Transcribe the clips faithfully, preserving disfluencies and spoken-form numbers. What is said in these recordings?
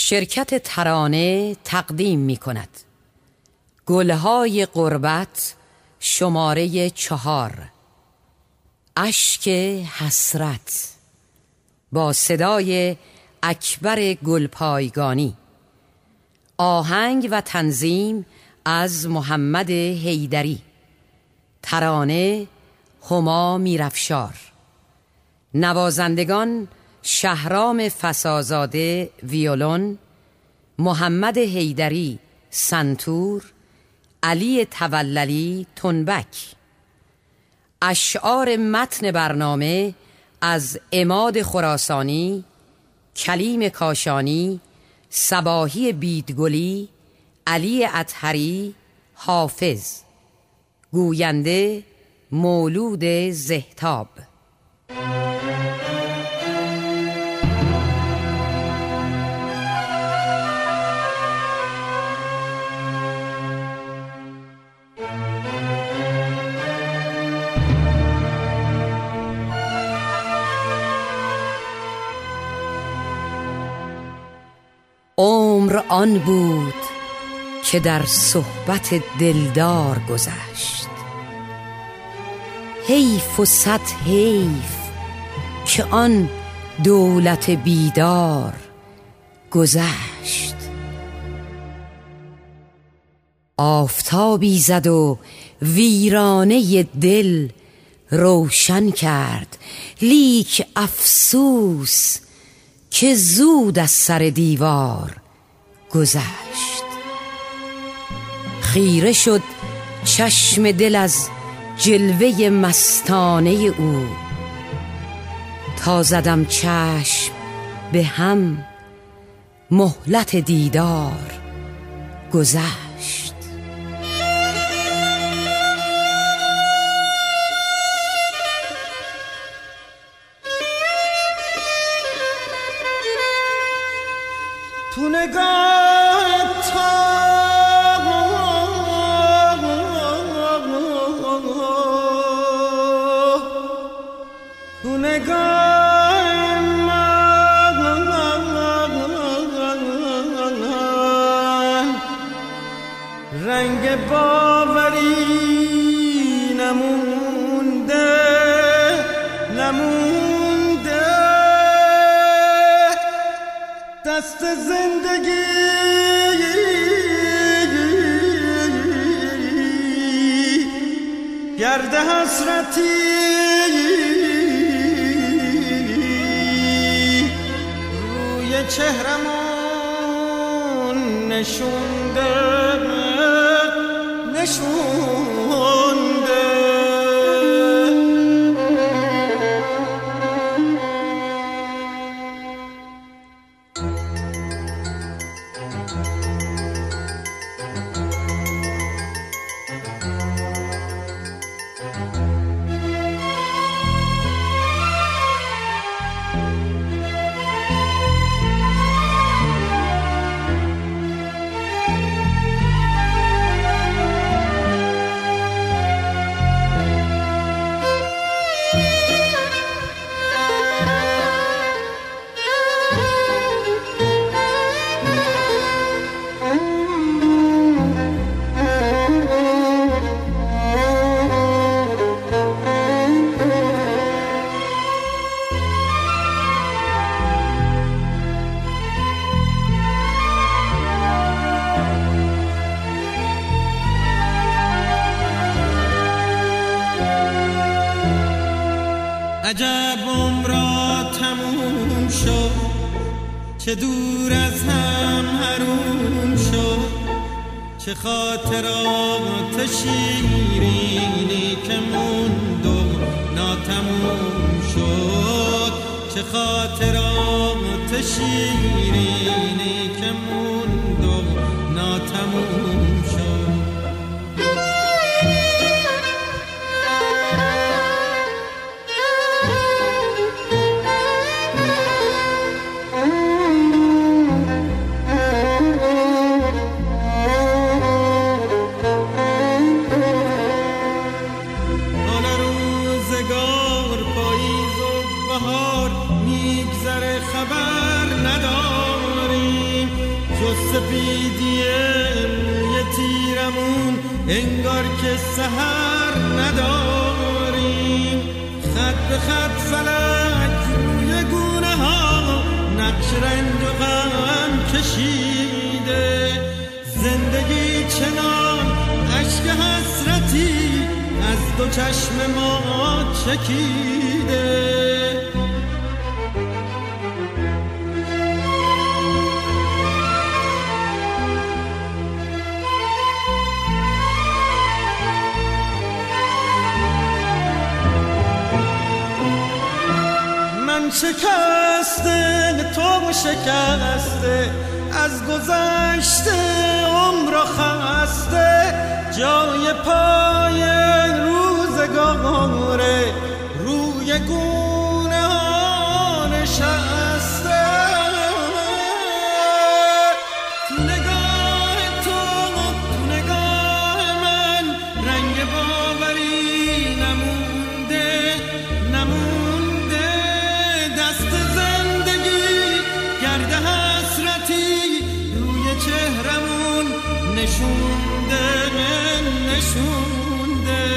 شرکت ترانه تقدیم می کند گلهای غربت شماره چهار، اشک حسرت، با صدای اکبر گلپایگانی. آهنگ و تنظیم از محمد حیدری. ترانه هما میرافشار. نوازندگان شهرام فسازاده ویولون، محمد حیدری سنتور، علی توللی تنبک. اشعار متن برنامه از عماد خراسانی، کلیم کاشانی، صباحی بیدگلی، علی اطهری، حافظ. گوینده مولود زهتاب. عمر آن بود که در صحبت دلدار گذشت، حیف و صد حیف که آن دولت بیدار گذشت. آفتابی زد و ویرانه دل روشن کرد، لیک افسوس که زود از سر دیوار گذشت. خیره شد چشم دل از جلوه مستانه او، تا زدم چشم به هم مهلت دیدار گذشت. تو نگاه تا تو نگاه من رنگ باوری نمونده نمونده، دست زندگی گرد حسرتی روی چهرمون نشونده نشونده. عجب عمرا تموم شد، چه دور از هم حروم شد، چه خاطرات شیرینی که موند و ناتموم شد، چه خاطرات شیرینی که موند و ناتموم شد. خبر ندارم انگار که سحر نداریم. خط به خط فلک روی گونه ها نقش رنج و غم کشیده. زندگی چنان اشک حسرتی از دو چشم ما چکیده. من شکسته تو شکسته از گذشته عمر خسته. جای پای روزگاره روی گونه ها نشسته. تو نگاه تو تو نگاه من رنگ باوری نمونده نمونده. دست زندگی گرد حسرتی روی چهرمون نشونده نشونده.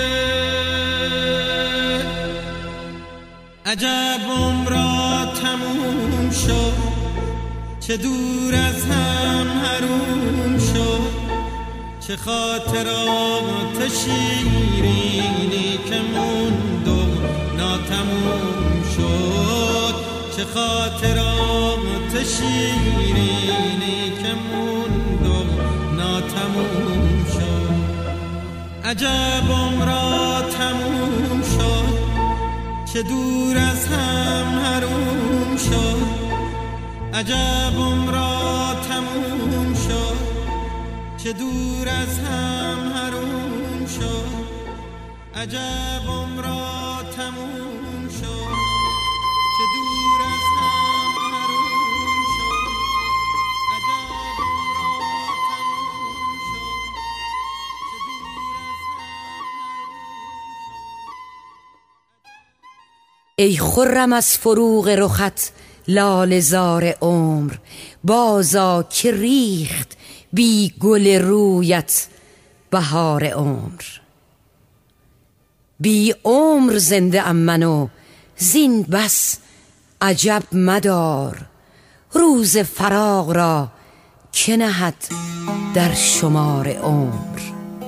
عجب عمرا تموم شد چه دور از هم حروم شد. چه خاطرات شیرینی که موند و ناتموم شد. چه خاطرات شیرینی که موند و ناتموم شد. عجب عمرا تموم شد چه دور از هم حروم شد. عجب عمرا تموم شد چه دور از هم حروم شد. عجب عمرا تموم شد چه دور از هم حروم شد. عجب عمرا تموم شد چه دور از هم حروم شد. ای خرم از فروغ رخت لاله زار عمر. بازا که ریخت بی گل رویت بهار عمر. بی عمر زنده ام من و زین بس عجب مدار. روز فراق را که نهد در شمار عمر.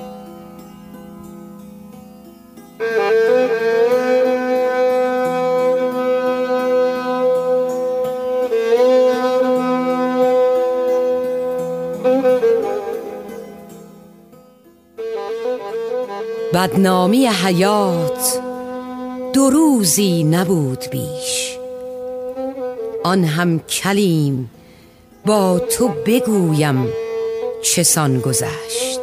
بدنامی حیات دو روزی نبود بیش. آن هم کلیم با تو بگویم چسان گذشت.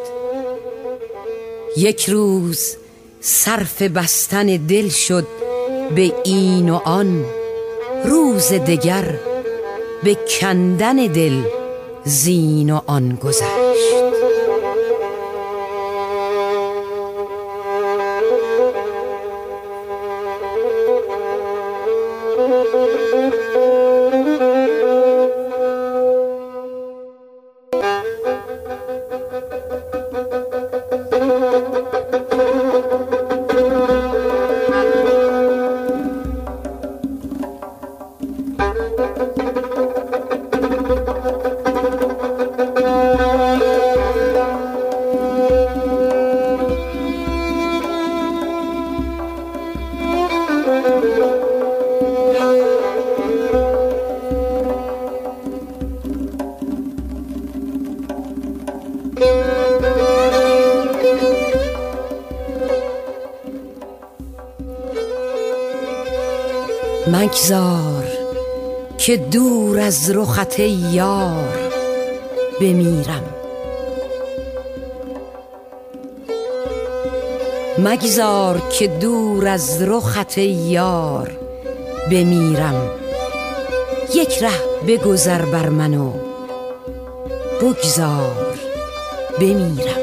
یک روز صرف بستن دل شد به این و آن. روز دگر به کندن دل زین و آن گذشت. مگذار که دور از رخت یار بمیرم. مگذار که دور از رخت یار بمیرم. یک ره بگذر بر من و بگذار بمیرم.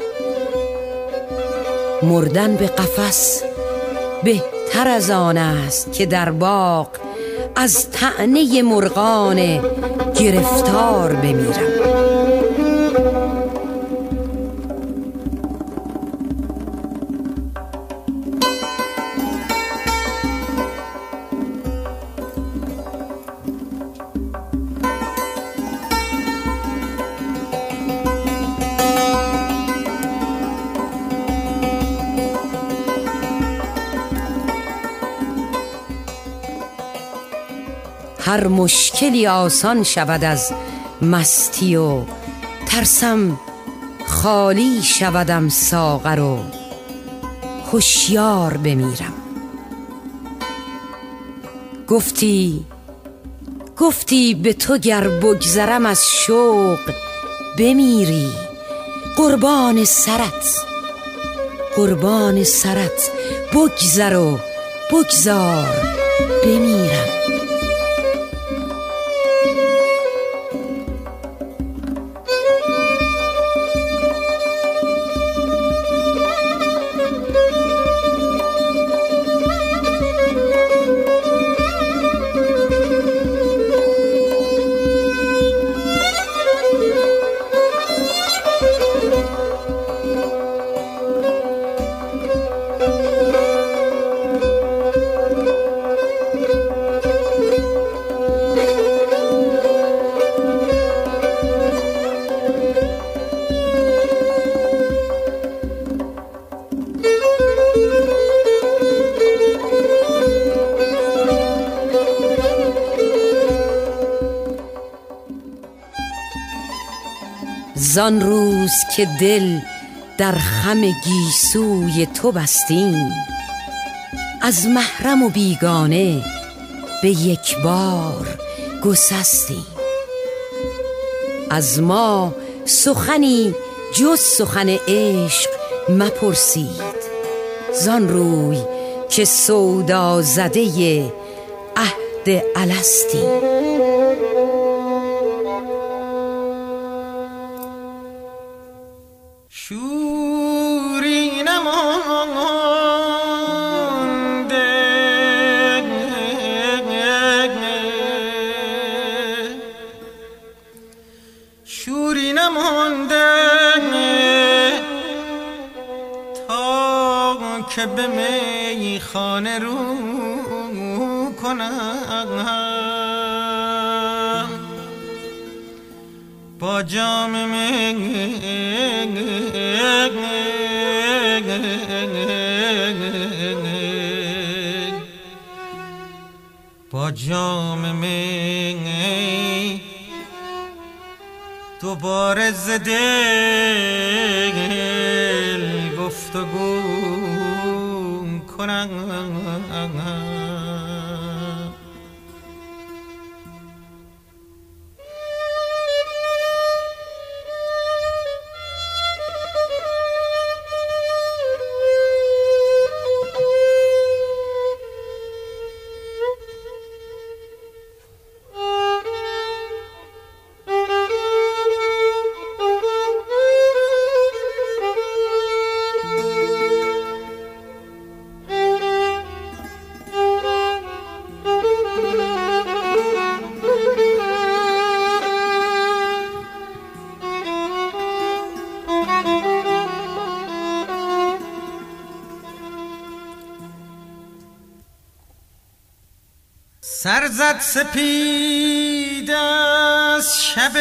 مردن به قفس بهتر از آن است که در باغ از طعنه مرغان گرفتار بمیرم. هر مشکلی آسان شود از مستی و ترسم خالی شودم ساغر و هوشیار بمیرم. گفتی گفتی به تو گر بگذرم از شوق بمیری، قربان سرت قربان سرت بگذر و بگذار بمیرم. زان روز که دل در خم گیسوی تو بستیم، از محرم و بیگانه به یک بار گسستیم. از ما سخنی جز سخن عشق مپرسید، زان روی که سودا زده عهد الستیم. شوری نمانده شوری نمانده تا که به میخانه رو کنم، با جام می با جام می دوباره ز دل گفتگو کنم. سر زد سپید از شب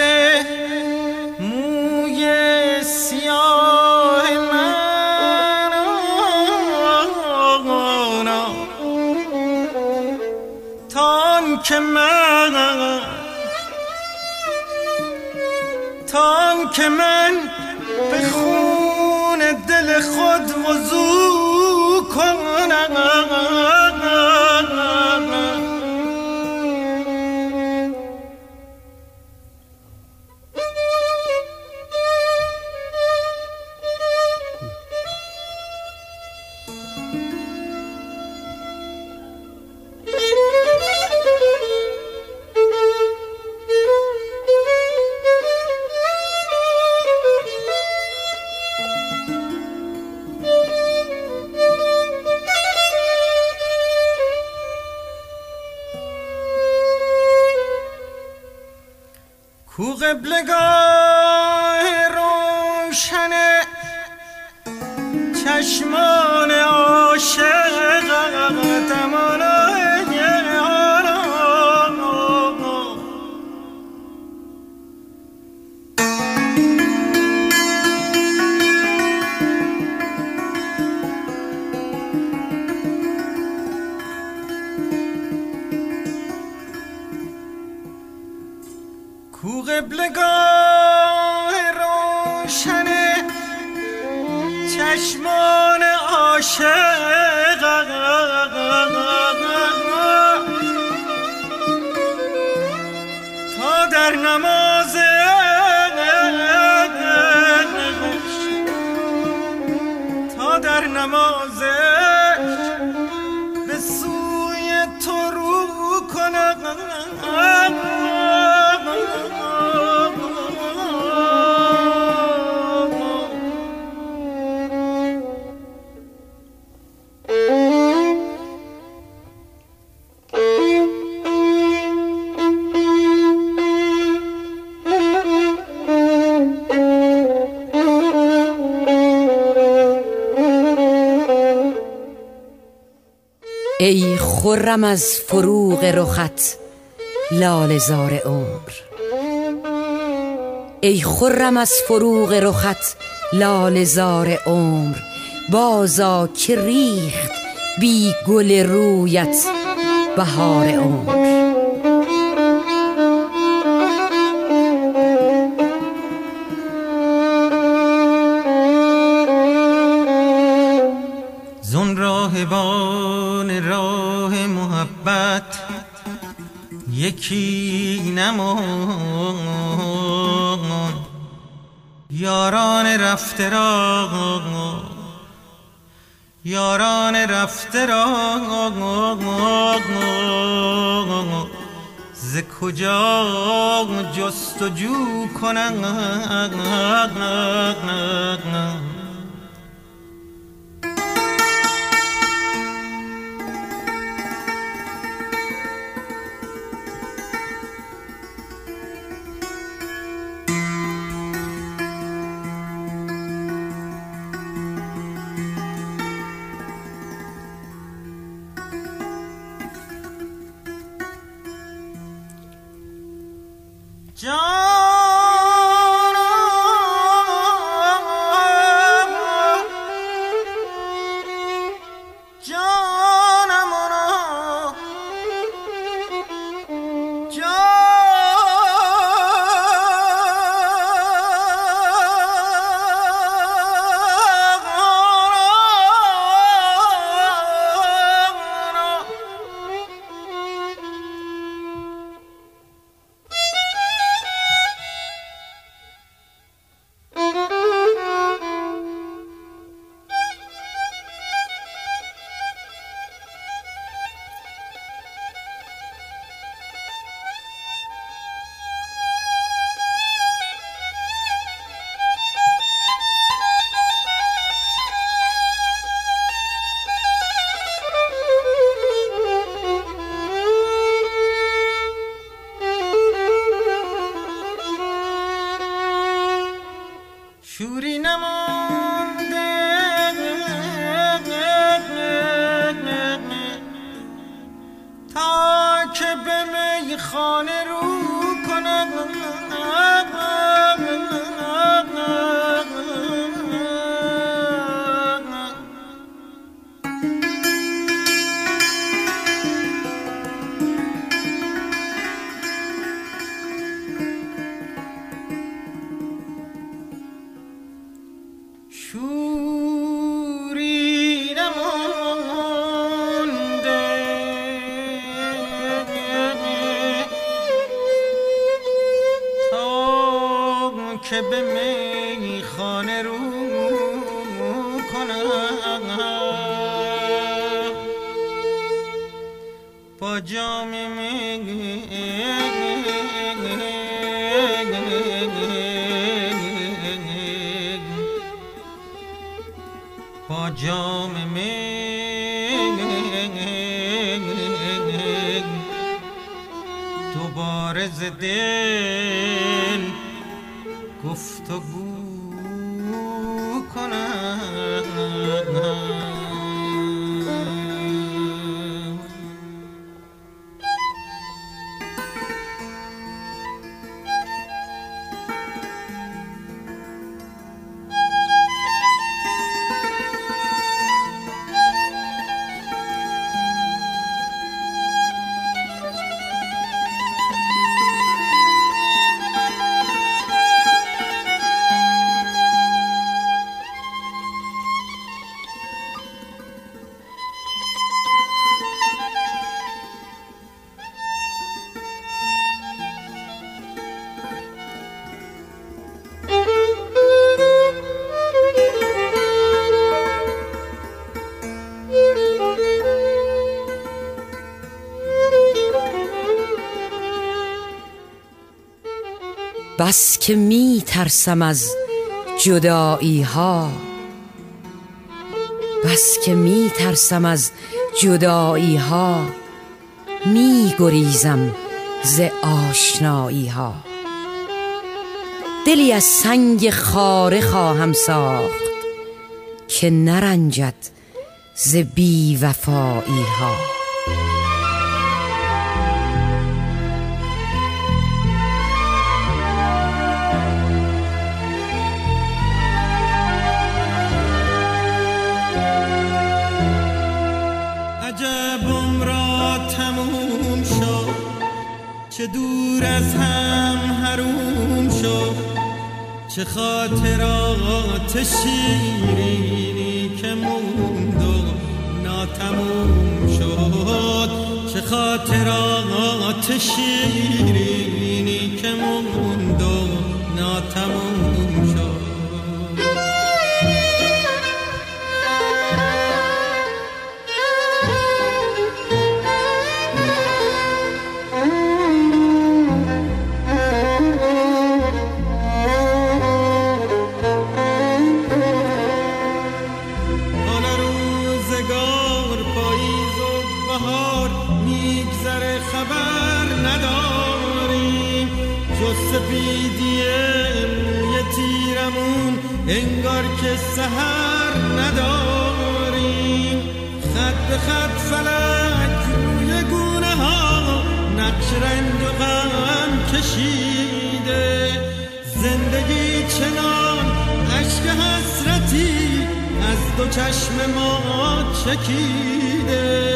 موی سیاه من، تان که من تان که من به خون دل خود وضو کنم. کو قبلگاه روشن چشمان عاشق دمانای آرام، کو قبلگاه روشن چشمان عاشق تا در نماز تا در نماز به سوی تو رو کنم. ای خرم از فروغ رخت لاله زار عمر، ای خرم از فروغ رخت لاله زار عمر، بازا که ریخت بی گل رویت بهار عمر. زون راهبان راه محبت یکی نمان، یاران رفته را یاران رفته را ز کجا جستجو کنند. شوری نمانده تا که به میخانه رو کنم. شوری نمانده تا که به میخانه رو کنم، با جام می با جام می دوباره ز دل گفتگو کنم. بس که می ترسم از جدایی ها، بس که می ترسم از جدایی ها، می گریزم ز آشنایی ها. دلی از سنگ خاره خواهم ساخت که نرنجد ز بی وفایی ها. عجبم را تموم شد، چه دور از هم حروم شد، چه خاطرات شیرینی که موند و ناتموم شد، چه خاطرات شیرینی که موند و ناتموم شد. سپیدی موی تیرمون انگار که سحر نداریم، خط به خط فلک روی گونه ها نقش رنج و غم کشیده، زندگی چنان اشک حسرتی از دو چشم ما چکیده.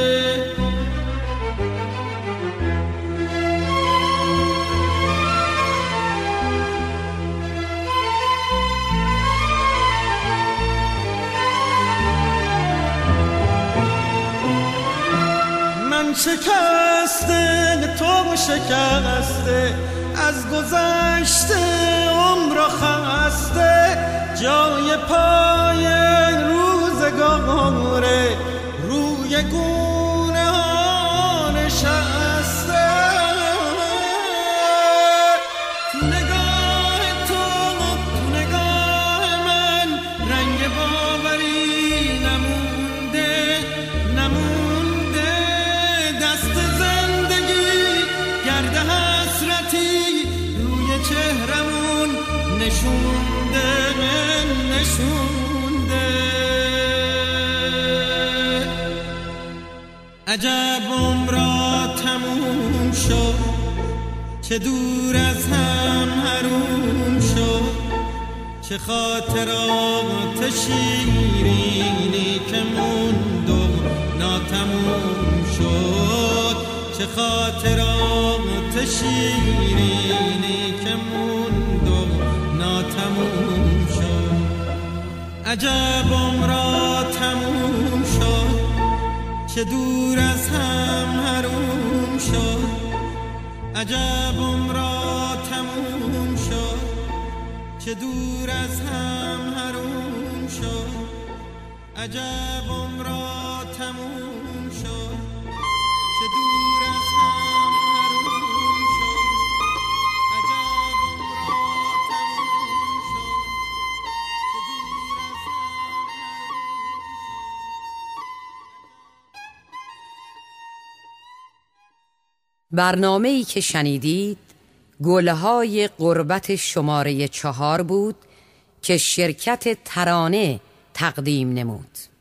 شکسته تو شکسته از گذشته عمر خسته، جای پای روزگاره روی گونه ها نشسته. تو نگاه تو تو نگاه من رنگ باوری نمونده نمونده، دست زندگی گرد حسرتی روی چهرمون نشونده نشونده. عجبم را تموم شد، چه دور از هم حروم شد، چه خاطرات شیرینی که موند و ناتموم شد، چه خاطرات شیرینی که موند و ناتموم شد. عجبم را تموم شد، چه دور از هم حروم شد، عجبم را تموم شد، چه دور از هم حروم شد، عجبم را تموم شد، چه دور از هم حروم شد، عجبم را تموم شد، چه دور از هم حروم شد. برنامه‌ای که شنیدید گلهای غربت شماره چهار بود که شرکت ترانه تقدیم نمود.